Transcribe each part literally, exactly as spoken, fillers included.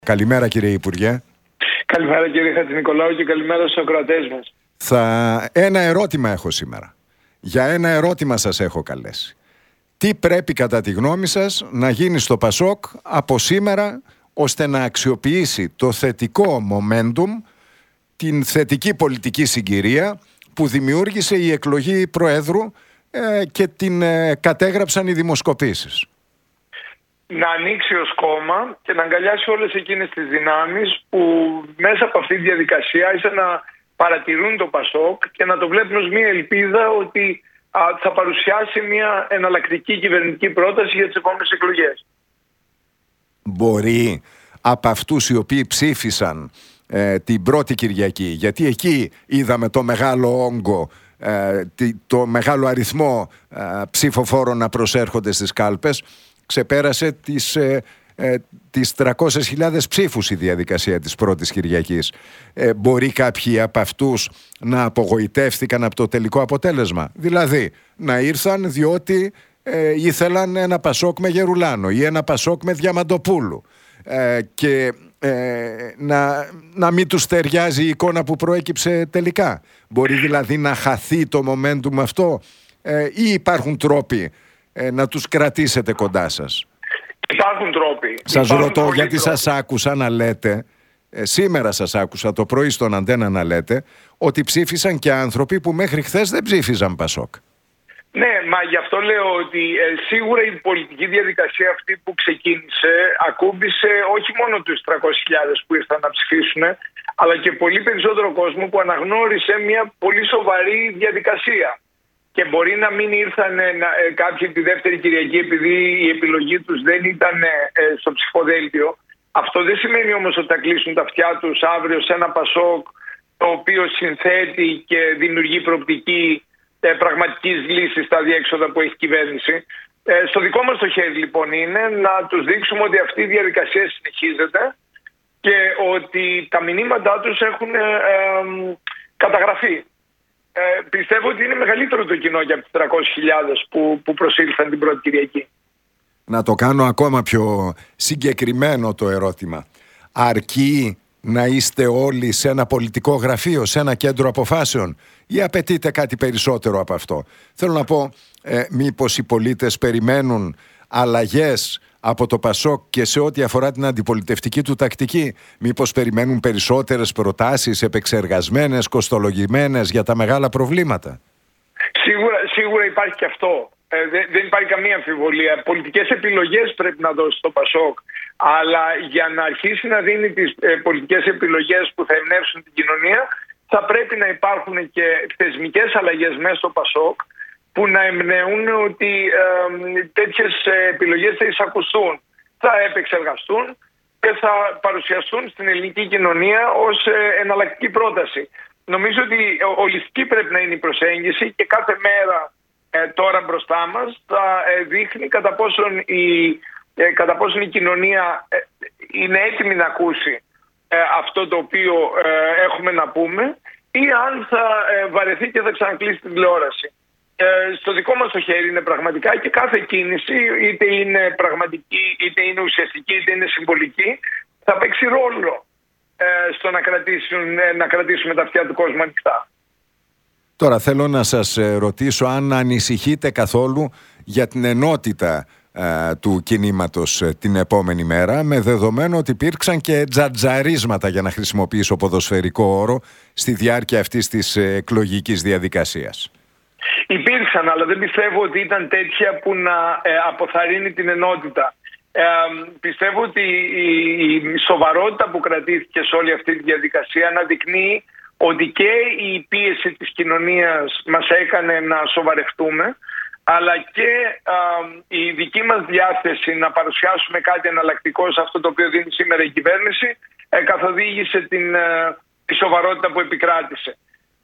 Καλημέρα κύριε Υπουργέ. Καλημέρα κύριε Χατζηνικολάου και καλημέρα στους ακροατές μας. Θα... Ένα ερώτημα έχω σήμερα. Για ένα ερώτημα σας έχω καλέσει. Τι πρέπει κατά τη γνώμη σας να γίνει στο Πασόκ από σήμερα ώστε να αξιοποιήσει το θετικό momentum, την θετική πολιτική συγκυρία που δημιούργησε η εκλογή Προέδρου ε, και την ε, κατέγραψαν οι δημοσκοπήσεις? Να ανοίξει ως κόμμα και να αγκαλιάσει όλες εκείνες τις δυνάμεις που μέσα από αυτή τη διαδικασία άρχισαν να παρατηρούν το Πασόκ και να το βλέπουν ως μια ελπίδα ότι α, θα παρουσιάσει μια εναλλακτική κυβερνητική πρόταση για τις επόμενες εκλογές. Μπορεί από αυτούς οι οποίοι ψήφισαν ε, την πρώτη Κυριακή, γιατί εκεί είδαμε το μεγάλο όγκο, ε, το μεγάλο αριθμό ε, ψηφοφόρων να προσέρχονται στις κάλπες, ξεπέρασε τις, ε, ε, τις τριακόσιες χιλιάδες ψήφους η διαδικασία της πρώτης Κυριακής. Ε, μπορεί κάποιοι από αυτούς να απογοητεύτηκαν από το τελικό αποτέλεσμα? Δηλαδή να ήρθαν διότι ε, ήθελαν ένα Πασόκ με Γερουλάνο ή ένα Πασόκ με Διαμαντοπούλου ε, και ε, να, να μην τους ταιριάζει η εικόνα που προέκυψε τελικά. Μπορεί δηλαδή να χαθεί το momentum αυτό ε, ή υπάρχουν τρόποι Ε, να τους κρατήσετε κοντά σας? Υπάρχουν τρόποι. Σας Υπάρχουν ρωτώ γιατί τρόποι. σας άκουσα να λέτε, ε, σήμερα σας άκουσα το πρωί στον Αντένα να λέτε ότι ψήφισαν και άνθρωποι που μέχρι χθες δεν ψήφιζαν Πασόκ. Ναι, μα γι' αυτό λέω ότι ε, σίγουρα η πολιτική διαδικασία αυτή που ξεκίνησε ακούμπησε όχι μόνο τους τριακόσιες χιλιάδες που ήρθαν να ψηφίσουν, αλλά και πολύ περισσότερο κόσμο που αναγνώρισε μια πολύ σοβαρή διαδικασία. Και μπορεί να μην ήρθαν ε, ε, κάποιοι τη δεύτερη Κυριακή επειδή η επιλογή τους δεν ήταν ε, στο ψηφοδέλτιο. Αυτό δεν σημαίνει όμως ότι θα κλείσουν τα αυτιά τους αύριο σε ένα Πασόκ το οποίο συνθέτει και δημιουργεί προοπτική ε, πραγματικής λύσης στα διέξοδα που έχει κυβέρνηση. Ε, στο δικό μας το χέρι λοιπόν είναι να τους δείξουμε ότι αυτή η διαδικασία συνεχίζεται και ότι τα μηνύματά τους έχουν ε, ε, καταγραφεί. Ε, πιστεύω ότι είναι μεγαλύτερο το κοινό για από τις τριακόσιες χιλιάδες που, που προσήλθαν την πρώτη Κυριακή. Να το κάνω ακόμα πιο συγκεκριμένο το ερώτημα. Αρκεί να είστε όλοι σε ένα πολιτικό γραφείο, σε ένα κέντρο αποφάσεων, ή απαιτείτε κάτι περισσότερο από αυτό? Θέλω να πω, ε, μήπως οι πολίτες περιμένουν αλλαγές από το Πασόκ και σε ό,τι αφορά την αντιπολιτευτική του τακτική? Μήπως περιμένουν περισσότερες προτάσεις επεξεργασμένες, κοστολογημένες για τα μεγάλα προβλήματα? Σίγουρα, σίγουρα υπάρχει και αυτό. Ε, δεν, δεν υπάρχει καμία αμφιβολία. Πολιτικές επιλογές πρέπει να δώσει το Πασόκ. Αλλά για να αρχίσει να δίνει τις ε, πολιτικές επιλογές που θα εμπνεύσουν την κοινωνία, θα πρέπει να υπάρχουν και θεσμικές αλλαγές μέσα στο Πασόκ που να εμπνέουν ότι ε, τέτοιες επιλογές θα εισακουστούν, θα επεξεργαστούν και θα παρουσιαστούν στην ελληνική κοινωνία ως ε, εναλλακτική πρόταση. Νομίζω ότι ολιστική πρέπει να είναι η προσέγγιση και κάθε μέρα ε, τώρα μπροστά μας θα ε, δείχνει κατά πόσον η, ε, κατά πόσον η κοινωνία ε, είναι έτοιμη να ακούσει ε, αυτό το οποίο ε, έχουμε να πούμε ή αν θα ε, βαρεθεί και θα ξανακλείσει την τηλεόραση. Ε, στο δικό μας το χέρι είναι πραγματικά και κάθε κίνηση, είτε είναι πραγματική, είτε είναι ουσιαστική, είτε είναι συμβολική, θα παίξει ρόλο ε, στο να, κρατήσουν, ε, να κρατήσουμε τα αυτιά του κόσμου ανοιχτά. Τώρα θέλω να σας ρωτήσω αν ανησυχείτε καθόλου για την ενότητα ε, του κινήματος ε, την επόμενη μέρα, με δεδομένο ότι υπήρξαν και τζατζαρίσματα, για να χρησιμοποιήσω ποδοσφαιρικό όρο, στη διάρκεια αυτής της ε, εκλογικής διαδικασίας. Υπήρξαν, αλλά δεν πιστεύω ότι ήταν τέτοια που να ε, αποθαρρύνει την ενότητα. Ε, πιστεύω ότι η, η σοβαρότητα που κρατήθηκε σε όλη αυτή τη διαδικασία αναδεικνύει ότι και η πίεση της κοινωνίας μας έκανε να σοβαρευτούμε, αλλά και ε, η δική μας διάθεση να παρουσιάσουμε κάτι εναλλακτικό σε αυτό το οποίο δίνει σήμερα η κυβέρνηση ε, καθοδήγησε την ε, τη σοβαρότητα που επικράτησε.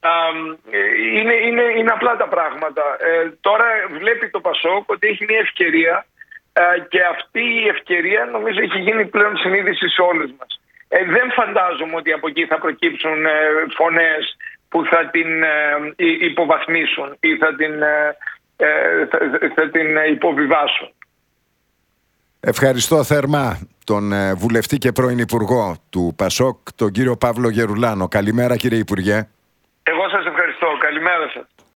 Είναι, είναι, είναι απλά τα πράγματα. Ε, τώρα βλέπει το Πασόκ ότι έχει μια ευκαιρία ε, και αυτή η ευκαιρία νομίζω έχει γίνει πλέον συνείδηση σε όλους μας. Ε, δεν φαντάζομαι ότι από εκεί θα προκύψουν ε, φωνές που θα την ε, υποβαθμίσουν ή θα την, ε, θα, θα την υποβιβάσουν. Ευχαριστώ θερμά τον βουλευτή και πρώην Υπουργό του ΠΑΣΟΚ, τον κύριο Παύλο Γερουλάνο. Καλημέρα, κύριε Υπουργέ. Εγώ σας ευχαριστώ. Καλημέρα σας.